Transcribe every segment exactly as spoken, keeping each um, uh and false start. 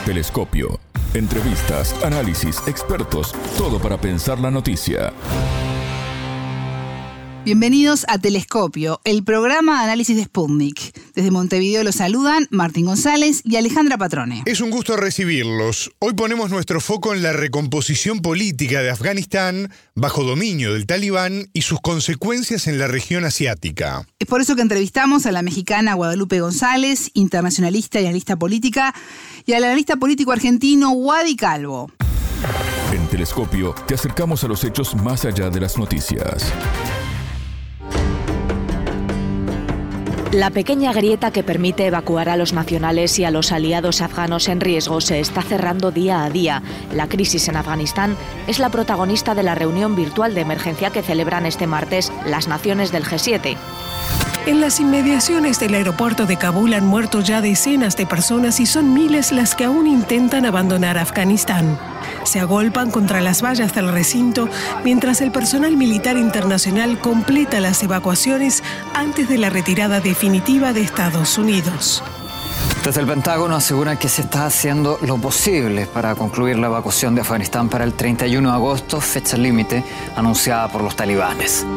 Telescopio. Entrevistas, análisis, expertos, todo para pensar la noticia. Bienvenidos a Telescopio, el programa de análisis de Sputnik. Desde Montevideo los saludan Martín González y Alejandra Patrone. Es un gusto recibirlos. Hoy ponemos nuestro foco en la recomposición política de Afganistán bajo dominio del Talibán y sus consecuencias en la región asiática. Es por eso que entrevistamos a la mexicana Guadalupe González, internacionalista y analista política, y al analista político argentino Wadi Calvo. En Telescopio te acercamos a los hechos más allá de las noticias. La pequeña grieta que permite evacuar a los nacionales y a los aliados afganos en riesgo se está cerrando día a día. La crisis en Afganistán es la protagonista de la reunión virtual de emergencia que celebran este martes las naciones del G siete. En las inmediaciones del aeropuerto de Kabul han muerto ya decenas de personas y son miles las que aún intentan abandonar Afganistán. Se agolpan contra las vallas del recinto mientras el personal militar internacional completa las evacuaciones antes de la retirada definitiva de Estados Unidos. Desde el Pentágono aseguran que se está haciendo lo posible para concluir la evacuación de Afganistán para el treinta y uno de agosto, fecha límite anunciada por los talibanes.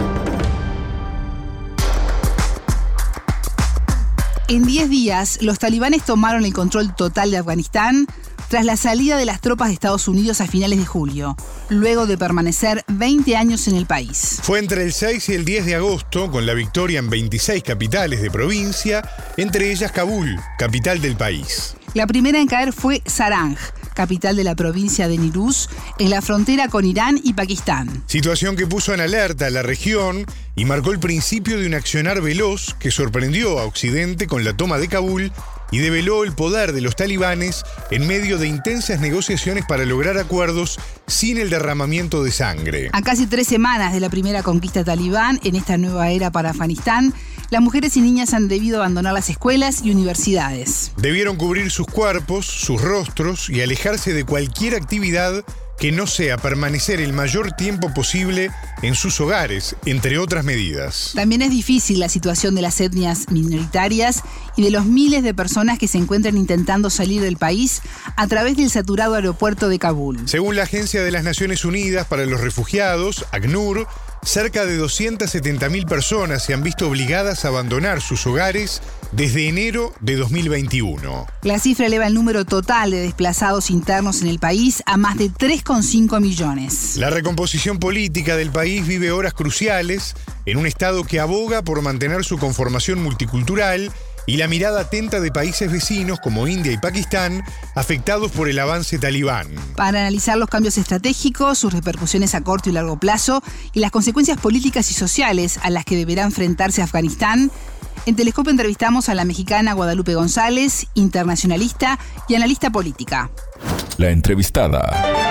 En diez días, los talibanes tomaron el control total de Afganistán tras la salida de las tropas de Estados Unidos a finales de julio, luego de permanecer veinte años en el país. Fue entre el seis y el diez de agosto, con la victoria en veintiséis capitales de provincia, entre ellas Kabul, capital del país. La primera en caer fue Sarang, capital de la provincia de Niruz, en la frontera con Irán y Pakistán. Situación que puso en alerta a la región y marcó el principio de un accionar veloz que sorprendió a Occidente con la toma de Kabul y develó el poder de los talibanes en medio de intensas negociaciones para lograr acuerdos sin el derramamiento de sangre. A casi tres semanas de la primera conquista talibán en esta nueva era para Afganistán, las mujeres y niñas han debido abandonar las escuelas y universidades. Debieron cubrir sus cuerpos, sus rostros y alejarse de cualquier actividad que no sea permanecer el mayor tiempo posible en sus hogares, entre otras medidas. También es difícil la situación de las etnias minoritarias y de los miles de personas que se encuentran intentando salir del país a través del saturado aeropuerto de Kabul. Según la Agencia de las Naciones Unidas para los Refugiados, ACNUR, cerca de doscientas setenta mil personas se han visto obligadas a abandonar sus hogares desde enero de dos mil veintiuno. La cifra eleva el número total de desplazados internos en el país a más de tres coma cinco millones. La recomposición política del país vive horas cruciales en un estado que aboga por mantener su conformación multicultural y la mirada atenta de países vecinos como India y Pakistán, afectados por el avance talibán. Para analizar los cambios estratégicos, sus repercusiones a corto y largo plazo y las consecuencias políticas y sociales a las que deberá enfrentarse Afganistán, en Telescopio entrevistamos a la mexicana Guadalupe González, internacionalista y analista política. La entrevistada.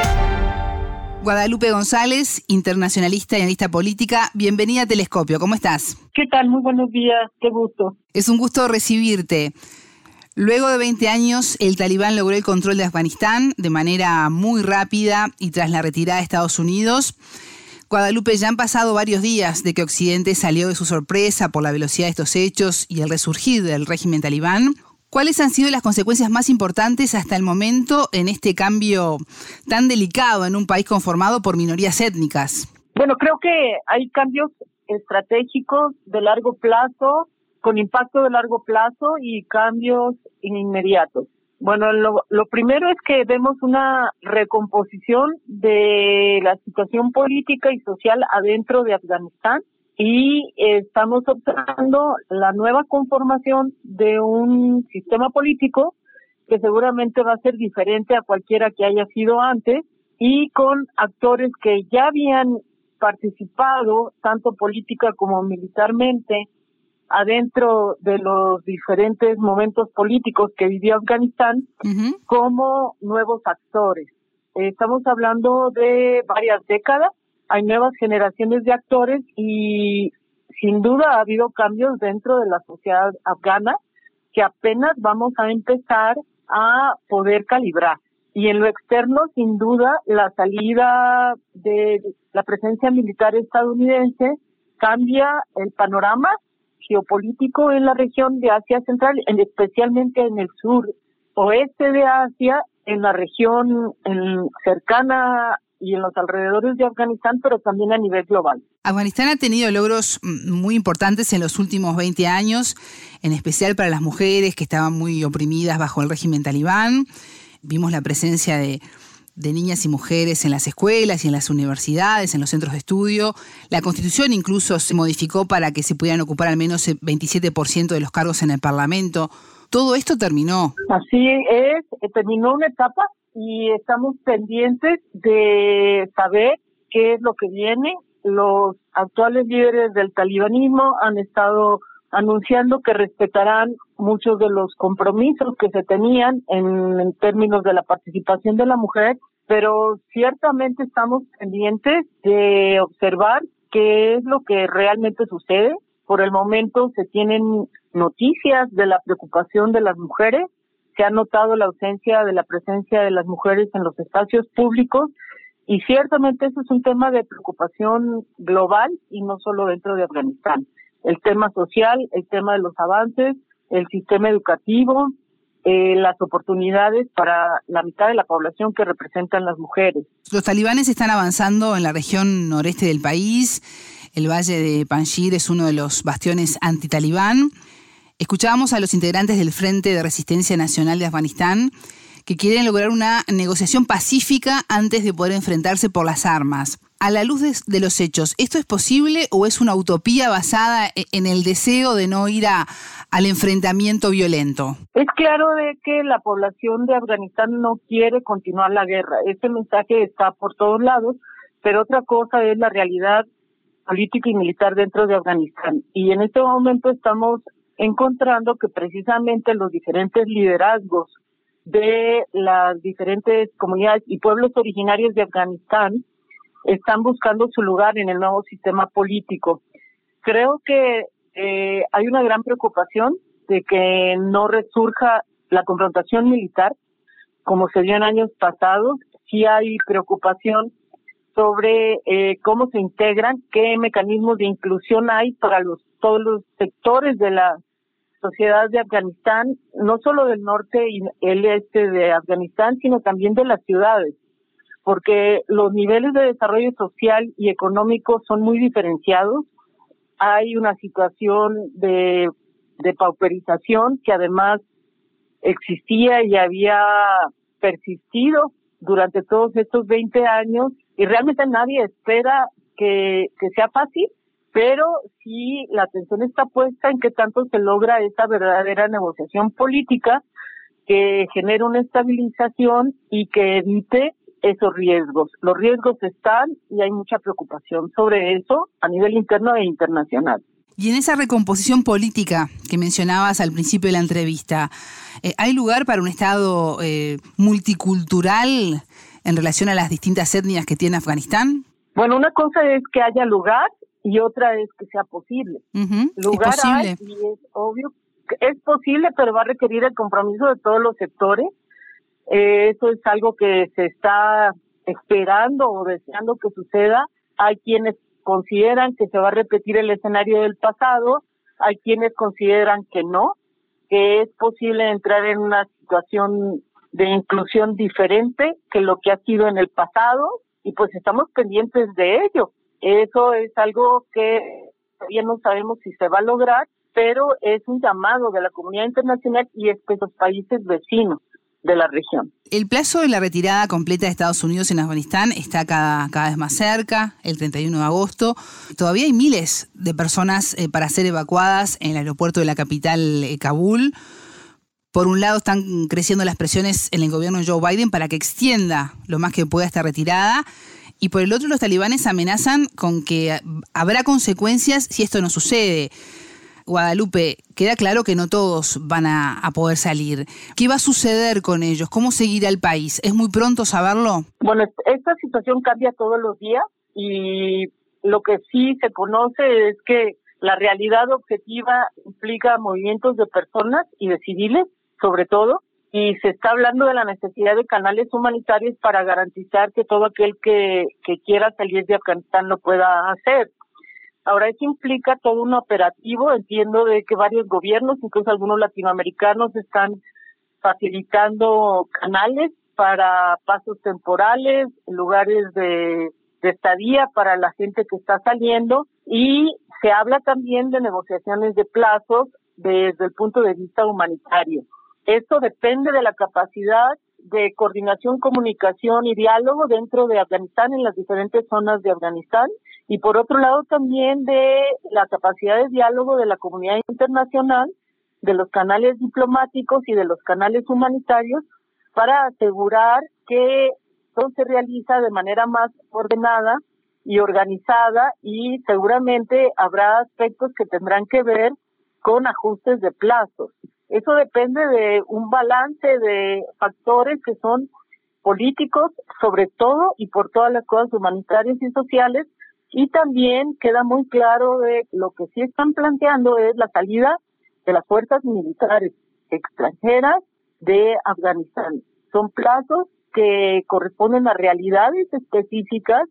Guadalupe González, internacionalista y analista política, bienvenida a Telescopio, ¿cómo estás? ¿Qué tal? Muy buenos días, qué gusto. Es un gusto recibirte. Luego de veinte años, el Talibán logró el control de Afganistán de manera muy rápida y tras la retirada de Estados Unidos. Guadalupe, ya han pasado varios días de que Occidente salió de su sorpresa por la velocidad de estos hechos y el resurgir del régimen talibán. ¿Cuáles han sido las consecuencias más importantes hasta el momento en este cambio tan delicado en un país conformado por minorías étnicas? Bueno, creo que hay cambios estratégicos de largo plazo, con impacto de largo plazo y cambios inmediatos. Bueno, lo, lo primero es que vemos una recomposición de la situación política y social adentro de Afganistán. Y estamos observando la nueva conformación de un sistema político que seguramente va a ser diferente a cualquiera que haya sido antes y con actores que ya habían participado tanto política como militarmente adentro de los diferentes momentos políticos que vivió Afganistán, uh-huh. como nuevos actores. Estamos hablando de varias décadas. Hay nuevas generaciones de actores y sin duda ha habido cambios dentro de la sociedad afgana que apenas vamos a empezar a poder calibrar. Y en lo externo, sin duda, la salida de la presencia militar estadounidense cambia el panorama geopolítico en la región de Asia Central, en, especialmente en el sur oeste de Asia, en la región en, cercana y en los alrededores de Afganistán, pero también a nivel global. Afganistán ha tenido logros muy importantes en los últimos veinte años, en especial para las mujeres que estaban muy oprimidas bajo el régimen talibán. Vimos la presencia de, de niñas y mujeres en las escuelas y en las universidades, en los centros de estudio. La Constitución incluso se modificó para que se pudieran ocupar al menos el veintisiete por ciento de los cargos en el Parlamento. Todo esto terminó. Así es, terminó una etapa y estamos pendientes de saber qué es lo que viene. Los actuales líderes del talibanismo han estado anunciando que respetarán muchos de los compromisos que se tenían en, en términos de la participación de la mujer, pero ciertamente estamos pendientes de observar qué es lo que realmente sucede. Por el momento se tienen noticias de la preocupación de las mujeres, se ha notado la ausencia de la presencia de las mujeres en los espacios públicos y ciertamente eso es un tema de preocupación global y no solo dentro de Afganistán. El tema social, el tema de los avances, el sistema educativo, eh, las oportunidades para la mitad de la población que representan las mujeres. Los talibanes están avanzando en la región noreste del país. El valle de Panjshir es uno de los bastiones antitalibán. Escuchábamos a los integrantes del Frente de Resistencia Nacional de Afganistán que quieren lograr una negociación pacífica antes de poder enfrentarse por las armas. A la luz de, de los hechos, ¿esto es posible o es una utopía basada en el deseo de no ir a, al enfrentamiento violento? Es claro de que la población de Afganistán no quiere continuar la guerra. Este mensaje está por todos lados, pero otra cosa es la realidad política y militar dentro de Afganistán. Y en este momento estamos encontrando que precisamente los diferentes liderazgos de las diferentes comunidades y pueblos originarios de Afganistán están buscando su lugar en el nuevo sistema político. Creo que eh, hay una gran preocupación de que no resurja la confrontación militar como se dio en años pasados. Sí hay preocupación sobre eh, cómo se integran, qué mecanismos de inclusión hay para los todos los sectores de la sociedad de Afganistán, no solo del norte y el este de Afganistán, sino también de las ciudades, porque los niveles de desarrollo social y económico son muy diferenciados. Hay una situación de, de pauperización que además existía y había persistido durante todos estos veinte años y realmente nadie espera que, que sea fácil, pero sí la atención está puesta en qué tanto se logra esta verdadera negociación política que genere una estabilización y que evite esos riesgos. Los riesgos están y hay mucha preocupación sobre eso a nivel interno e internacional. Y en esa recomposición política que mencionabas al principio de la entrevista, eh, ¿hay lugar para un Estado eh, multicultural en relación a las distintas etnias que tiene Afganistán? Bueno, una cosa es que haya lugar y otra es que sea posible. Uh-huh. Lugar ¿Es posible? hay y es obvio que es posible, pero va a requerir el compromiso de todos los sectores. Eh, eso es algo que se está esperando o deseando que suceda. Hay quienes consideran que se va a repetir el escenario del pasado, hay quienes consideran que no, que es posible entrar en una situación de inclusión diferente que lo que ha sido en el pasado, y pues estamos pendientes de ello. Eso es algo que todavía no sabemos si se va a lograr, pero es un llamado de la comunidad internacional y es de los países vecinos de la región. El plazo de la retirada completa de Estados Unidos en Afganistán está cada, cada vez más cerca, el treinta y uno de agosto. Todavía hay miles de personas eh, para ser evacuadas en el aeropuerto de la capital, eh, Kabul. Por un lado están creciendo las presiones en el gobierno de Joe Biden para que extienda lo más que pueda esta retirada. Y por el otro, los talibanes amenazan con que habrá consecuencias si esto no sucede. Guadalupe, queda claro que no todos van a, a poder salir. ¿Qué va a suceder con ellos? ¿Cómo seguirá el país? ¿Es muy pronto saberlo? Bueno, esta situación cambia todos los días y lo que sí se conoce es que la realidad objetiva implica movimientos de personas y de civiles, sobre todo, y se está hablando de la necesidad de canales humanitarios para garantizar que todo aquel que, que quiera salir de Afganistán lo pueda hacer. Ahora, eso implica todo un operativo. Entiendo de que varios gobiernos, incluso algunos latinoamericanos, están facilitando canales para pasos temporales, lugares de, de estadía para la gente que está saliendo, y se habla también de negociaciones de plazos desde el punto de vista humanitario. Esto depende de la capacidad de coordinación, comunicación y diálogo dentro de Afganistán, en las diferentes zonas de Afganistán, y por otro lado también de la capacidad de diálogo de la comunidad internacional, de los canales diplomáticos y de los canales humanitarios, para asegurar que todo se realiza de manera más ordenada y organizada, y seguramente habrá aspectos que tendrán que ver con ajustes de plazos. Eso depende de un balance de factores que son políticos, sobre todo, y por todas las cosas humanitarias y sociales, y también queda muy claro de lo que sí están planteando es la salida de las fuerzas militares extranjeras de Afganistán. Son plazos que corresponden a realidades específicas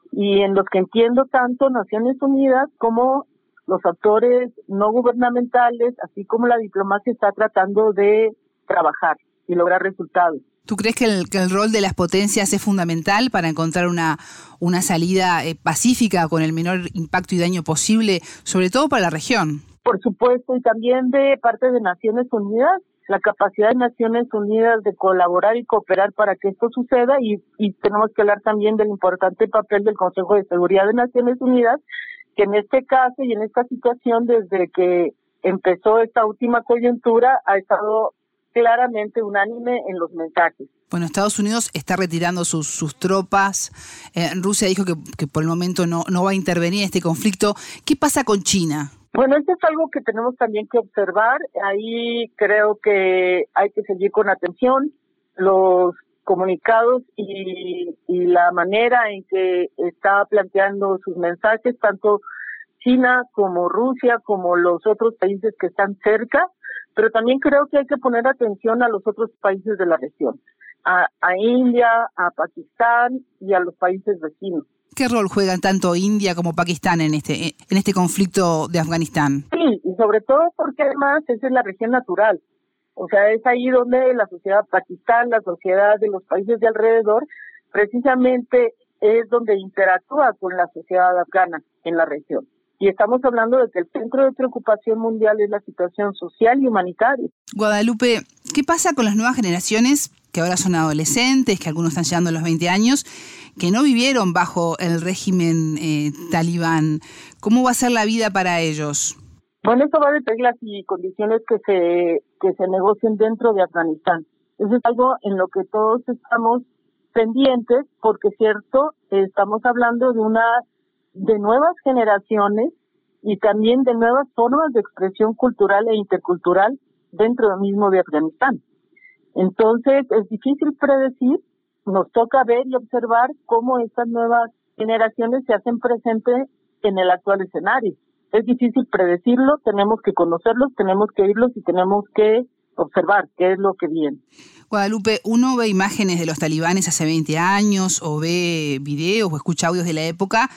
y en los que entiendo tanto Naciones Unidas como los actores no gubernamentales, así como la diplomacia, está tratando de trabajar y lograr resultados. ¿Tú crees que el, que el rol de las potencias es fundamental para encontrar una, una salida eh, pacífica con el menor impacto y daño posible, sobre todo para la región? Por supuesto, y también de parte de Naciones Unidas, la capacidad de Naciones Unidas de colaborar y cooperar para que esto suceda, y, y tenemos que hablar también del importante papel del Consejo de Seguridad de Naciones Unidas, que en este caso y en esta situación, desde que empezó esta última coyuntura, ha estado claramente unánime en los mensajes. Bueno, Estados Unidos está retirando sus, sus tropas. Eh, Rusia dijo que, que por el momento no, no va a intervenir en este conflicto. ¿Qué pasa con China? Bueno, esto es algo que tenemos también que observar. Ahí creo que hay que seguir con atención los comunicados y, y la manera en que está planteando sus mensajes, tanto China como Rusia, como los otros países que están cerca, pero también creo que hay que poner atención a los otros países de la región, a, a India, a Pakistán y a los países vecinos. ¿Qué rol juegan tanto India como Pakistán en este en este conflicto de Afganistán? Sí, y sobre todo porque además esa es la región natural. O sea, es ahí donde la sociedad Pakistán, la sociedad de los países de alrededor, precisamente es donde interactúa con la sociedad afgana en la región. Y estamos hablando de que el centro de preocupación mundial es la situación social y humanitaria. Guadalupe, ¿qué pasa con las nuevas generaciones que ahora son adolescentes, que algunos están llegando a los veinte años, que no vivieron bajo el régimen eh, talibán? ¿Cómo va a ser la vida para ellos? Bueno, esto va a depender de las y condiciones que se que se negocien dentro de Afganistán. Eso es algo en lo que todos estamos pendientes, porque cierto, estamos hablando de una de nuevas generaciones y también de nuevas formas de expresión cultural e intercultural dentro del mismo de Afganistán. Entonces, es difícil predecir, nos toca ver y observar cómo estas nuevas generaciones se hacen presentes en el actual escenario. Es difícil predecirlo, tenemos que conocerlos, tenemos que irlos y tenemos que observar qué es lo que viene. Guadalupe, uno ve imágenes de los talibanes hace veinte años o ve videos o escucha audios de la época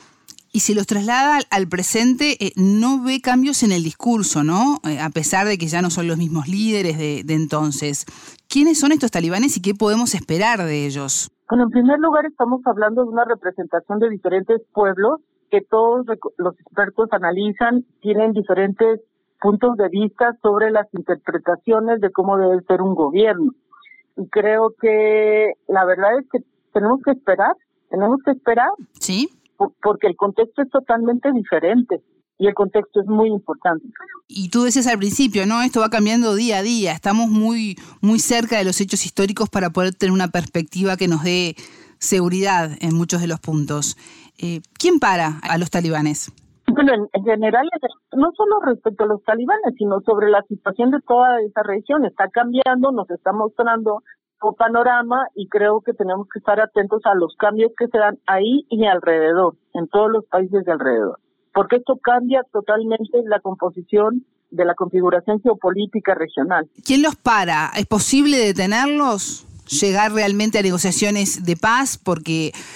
y se los traslada al, al presente, eh, no ve cambios en el discurso, ¿no? Eh, a pesar de que ya no son los mismos líderes de, de entonces. ¿Quiénes son estos talibanes y qué podemos esperar de ellos? Bueno, en primer lugar estamos hablando de una representación de diferentes pueblos que todos los expertos analizan, tienen diferentes puntos de vista sobre las interpretaciones de cómo debe ser un gobierno. Y creo que la verdad es que tenemos que esperar, tenemos que esperar. ¿Sí? Porque el contexto es totalmente diferente y el contexto es muy importante. Y tú decías al principio, ¿no? Esto va cambiando día a día, estamos muy, muy cerca de los hechos históricos para poder tener una perspectiva que nos dé seguridad en muchos de los puntos. Eh, ¿Quién para a los talibanes? Bueno, en, en general, no solo respecto a los talibanes, sino sobre la situación de toda esa región. Está cambiando, nos está mostrando un panorama y creo que tenemos que estar atentos a los cambios que se dan ahí y alrededor, en todos los países de alrededor. Porque esto cambia totalmente la composición de la configuración geopolítica regional. ¿Quién los para? ¿Es posible detenerlos? ¿Llegar realmente a negociaciones de paz? Porque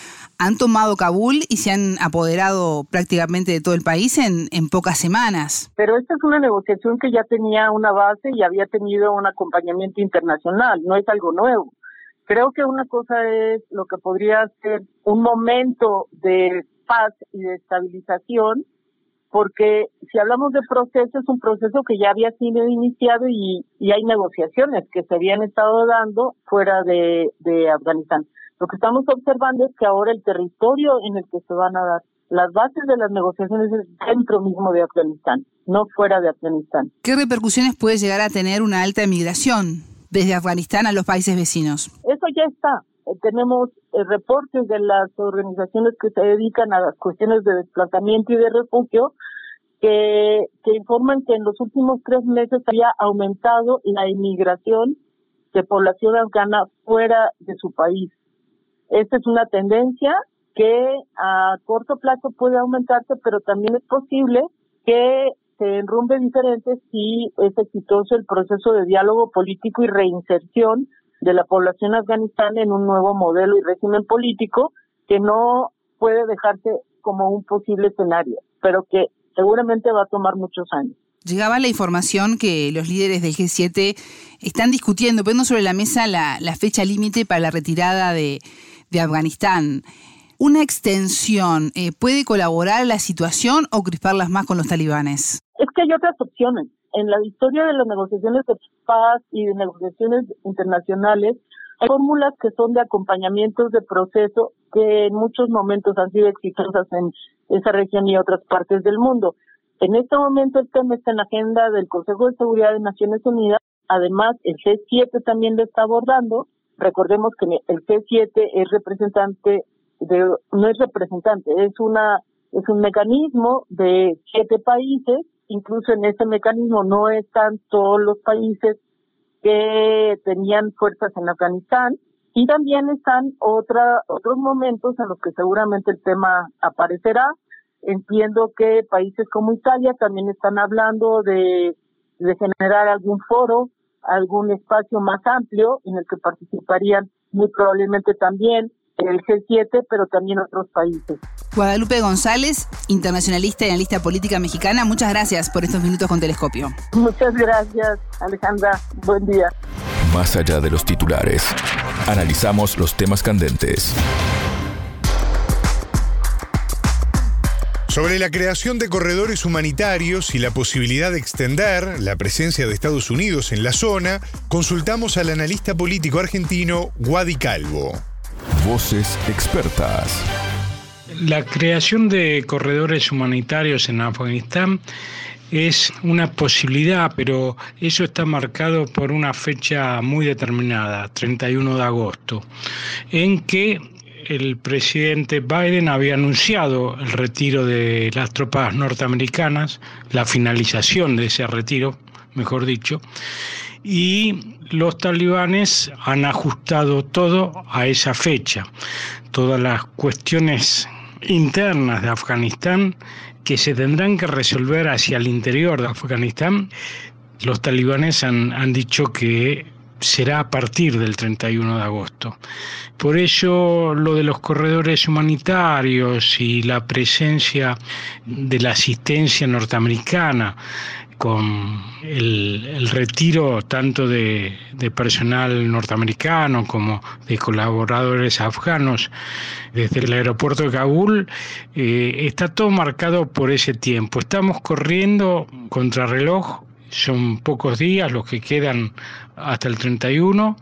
han tomado Kabul y se han apoderado prácticamente de todo el país en, en pocas semanas. Pero esta es una negociación que ya tenía una base y había tenido un acompañamiento internacional, no es algo nuevo. Creo que una cosa es lo que podría ser un momento de paz y de estabilización, porque si hablamos de proceso, es un proceso que ya había sido iniciado y, y hay negociaciones que se habían estado dando fuera de, de Afganistán. Lo que estamos observando es que ahora el territorio en el que se van a dar las bases de las negociaciones es dentro mismo de Afganistán, no fuera de Afganistán. ¿Qué repercusiones puede llegar a tener una alta emigración desde Afganistán a los países vecinos? Eso ya está. Eh, tenemos eh, reportes de las organizaciones que se dedican a las cuestiones de desplazamiento y de refugio que, que informan que en los últimos tres meses había aumentado la inmigración de población afgana fuera de su país. Esta es una tendencia que a corto plazo puede aumentarse, pero también es posible que se enrumbe diferente si es exitoso el proceso de diálogo político y reinserción de la población afganistán en un nuevo modelo y régimen político que no puede dejarse como un posible escenario, pero que seguramente va a tomar muchos años. Llegaba la información que los líderes del G siete están discutiendo, poniendo sobre la mesa la, la fecha límite para la retirada de, de Afganistán. ¿Una extensión eh, puede colaborar a la situación o crisparlas más con los talibanes? Es que hay otras opciones. En la historia de las negociaciones de paz y de negociaciones internacionales, hay fórmulas que son de acompañamientos de proceso que en muchos momentos han sido exitosas en esa región y otras partes del mundo. En este momento el tema está en la agenda del Consejo de Seguridad de Naciones Unidas. Además, el G siete también lo está abordando. Recordemos que el G siete es representante de, no es representante, es una es un mecanismo de siete países. Incluso en ese mecanismo no están todos los países que tenían fuerzas en Afganistán y también están otra, otros momentos en los que seguramente el tema aparecerá. Entiendo que países como Italia también están hablando de, de generar algún foro, algún espacio más amplio en el que participarían muy probablemente también el G siete, pero también otros países. Guadalupe González, internacionalista y analista política mexicana, muchas gracias por estos minutos con Telescopio. Muchas gracias, Alejandra. Buen día. Más allá de los titulares, analizamos los temas candentes. Sobre la creación de corredores humanitarios y la posibilidad de extender la presencia de Estados Unidos en la zona, consultamos al analista político argentino Guadi Calvo. Voces expertas. La creación de corredores humanitarios en Afganistán es una posibilidad, pero eso está marcado por una fecha muy determinada, treinta y uno de agosto, en que el presidente Biden había anunciado el retiro de las tropas norteamericanas, la finalización de ese retiro, mejor dicho, y los talibanes han ajustado todo a esa fecha. Todas las cuestiones internas de Afganistán que se tendrán que resolver hacia el interior de Afganistán, los talibanes han, han dicho que será a partir del treinta y uno de agosto. Por ello, lo de los corredores humanitarios y la presencia de la asistencia norteamericana con el, el retiro tanto de, de personal norteamericano como de colaboradores afganos desde el aeropuerto de Kabul, eh, está todo marcado por ese tiempo. Estamos corriendo contrarreloj. Son pocos días los que quedan hasta el treinta y uno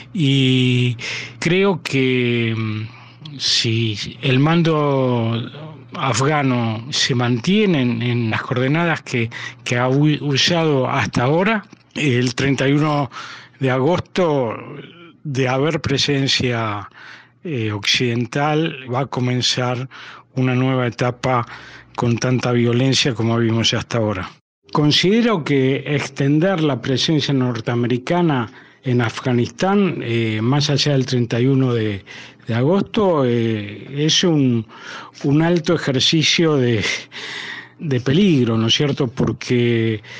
y creo que si el mando afgano se mantiene en, en las coordenadas que, que ha usado hasta ahora, el treinta y uno de agosto, de haber presencia eh, occidental, va a comenzar una nueva etapa con tanta violencia como vimos hasta ahora. Considero que extender la presencia norteamericana en Afganistán, eh, más allá del treinta y uno de, de agosto, eh, es un, un alto ejercicio de, de peligro, ¿no es cierto? Porque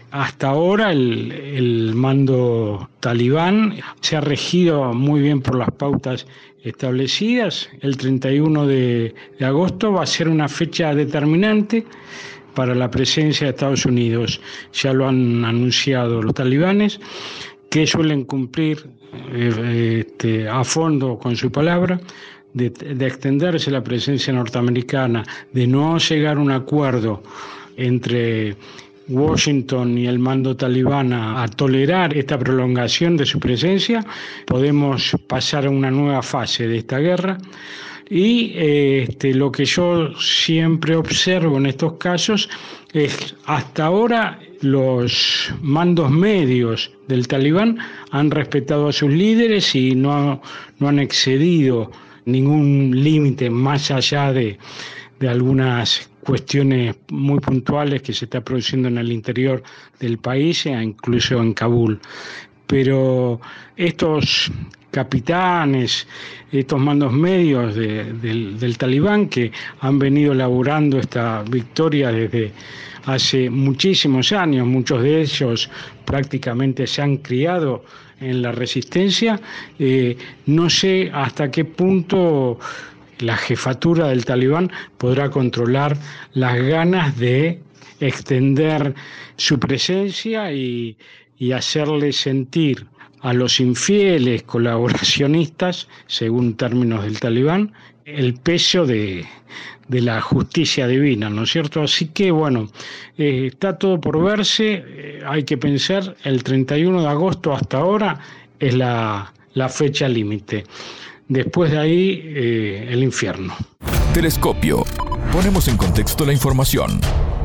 Hasta ahora el, el mando talibán se ha regido muy bien por las pautas establecidas. El treinta y uno de agosto va a ser una fecha determinante para la presencia de Estados Unidos. Ya lo han anunciado los talibanes, que suelen cumplir eh, este, a fondo con su palabra, de, de extenderse la presencia norteamericana, de no llegar a un acuerdo entre Washington y el mando talibán a, a tolerar esta prolongación de su presencia. Podemos pasar a una nueva fase de esta guerra. Y eh, este, lo que yo siempre observo en estos casos es, hasta ahora los mandos medios del talibán han respetado a sus líderes y no, no han excedido ningún límite más allá de, de algunas cuestiones muy puntuales que se está produciendo en el interior del país e incluso en Kabul. Pero estos capitanes, estos mandos medios de, del, del talibán, que han venido elaborando esta victoria desde hace muchísimos años, muchos de ellos prácticamente se han criado en la resistencia, eh, no sé hasta qué punto la jefatura del talibán podrá controlar las ganas de extender su presencia y, y hacerle sentir a los infieles colaboracionistas, según términos del talibán, el peso de, de la justicia divina, ¿no es cierto? Así que, bueno, eh, está todo por verse, eh, hay que pensar, el treinta y uno de agosto hasta ahora es la, la fecha límite. Después de ahí, eh, el infierno. Telescopio. Ponemos en contexto la información.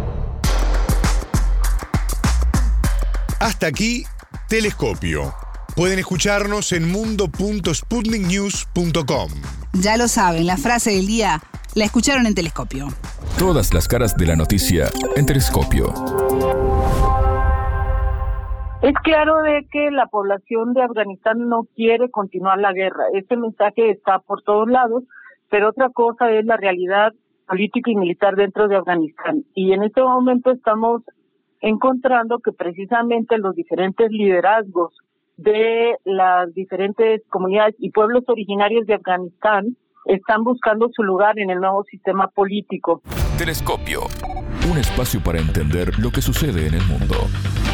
Hasta aquí, Telescopio. Pueden escucharnos en mundo punto sputnik news punto com. Ya lo saben, la frase del día la escucharon en Telescopio. Todas las caras de la noticia en Telescopio. Es claro de que la población de Afganistán no quiere continuar la guerra. Este mensaje está por todos lados, pero otra cosa es la realidad política y militar dentro de Afganistán. Y en este momento estamos encontrando que precisamente los diferentes liderazgos de las diferentes comunidades y pueblos originarios de Afganistán están buscando su lugar en el nuevo sistema político. Telescopio. Un espacio para entender lo que sucede en el mundo.